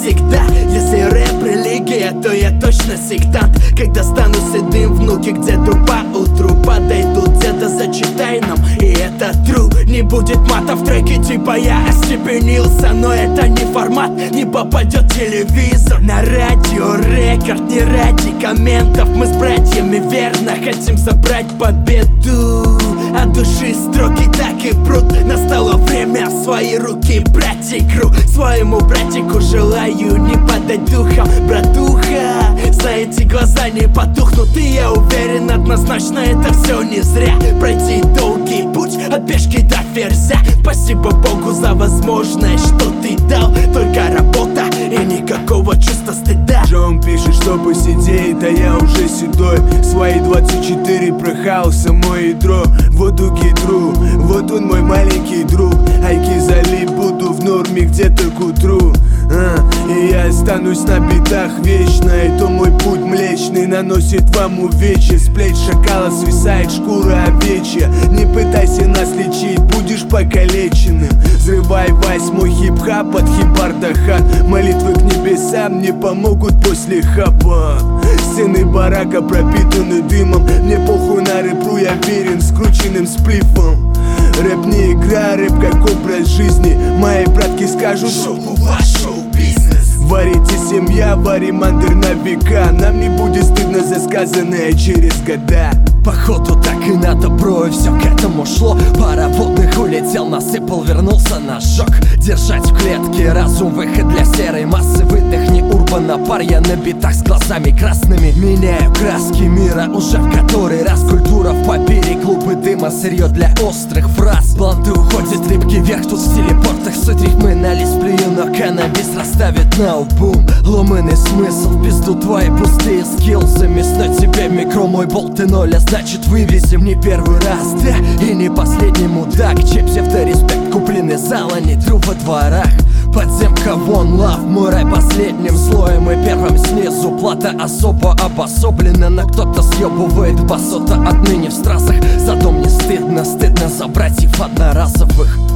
навсегда. Если рэп религия, то я точно сектант. Когда стану седым, внуки где-то поутру подойдут, где-то зачитай нам, и это true. Не будет мата в треке, типа я остепенился. Но это не формат, не попадет телевизор. На радио рекорд, не ради комментов. Мы с братьями верно хотим собрать победу. От души строки так и прут. Настало время в свои руки брать игру. Своему братику желаю не подать духом, братуха. Знаете, глаза не потухнут, и я уверен, однозначно это все не зря. Пройти долгий путь от пешки до ферзя. Спасибо Богу за возможность, что ты дал. Только работа и никакого чувства стыда. Джон пишет, что посидеть, а я уже седой. Свои 24 прохал само ядро. Воду гидру, вот он мой маленький друг. Айки залип, буду в норме где-то к утру. И я останусь на битах вечно. И то мой путь млечный наносит вам увечья. С плеч шакала свисает шкура овечья. Не пытайся нас лечить, будешь покалеченным. Взрывай восьмой хип-хап от хибардахат. Молитвы к небесам не помогут после хапа. Стены барака пропитаны дымом. Мне похуй на рэпру, я верен скрученным сплифом. Рэп не игра, рэп как образ жизни. Мои братки скажут, шоу ваш шоу-бизнес. Варите семья, варим андер на века. Нам не будет стыдно за сказанное через года. Походу так и надо, бро, и все к этому шло. Пара водных улетел, насыпал, вернулся на шок. Держать в клетке разум, выход для серой массы. Выдохни, урбана, пар, я на битах с глазами красными. Меняю краски мира уже в который раз. Культура в папире, клубы дыма, сырье для острых фраз. Бланты уходят, рыбки вверх, тут в телепортах. Суть рифмы на лисплею, но каннабис расставит на бум. Ломаный смысл, в пизду твои пустые скиллсы. Мясной тебе микро, мой болт и ноль, значит вывезем не первый раз, да, и не последний мудак. Чей псевдореспект купленный зала, не тру во дворах. Подземка вон, лав, мой рай последним слоем и первым снизу. Плата особо обособлена, но кто-то съебывает басота отныне в страсах. За дом не стыдно, стыдно за братьев одноразовых.